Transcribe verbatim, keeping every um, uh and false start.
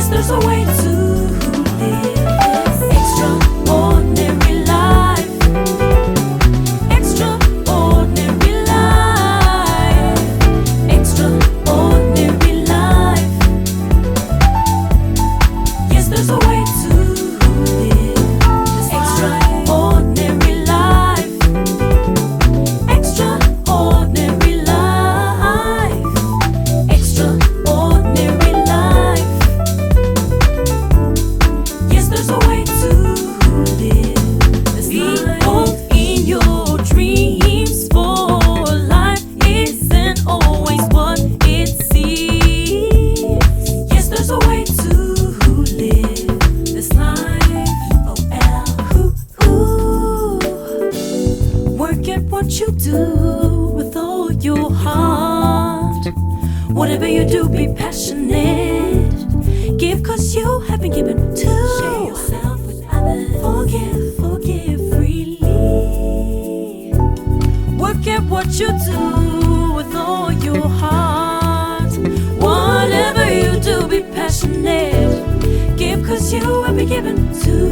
there's a way to live extraordinary life. Extraordinary life. Extraordinary life. Yes, there's a way to live extraordinary life. Extraordinary life. Extraordinary life. Yes, there's a way to live this life. Be bold in your dreams, for life isn't always what it seems. Yes, there's a way to live this life. O L. Ooh. Work at what you do with all your heart. Whatever you do, be passionate. Give, cause you have been given to. Share yourself with others. Forgive, forgive freely. Work at what you do with all your heart. Whatever you do, be passionate. Give, cause you have been given to.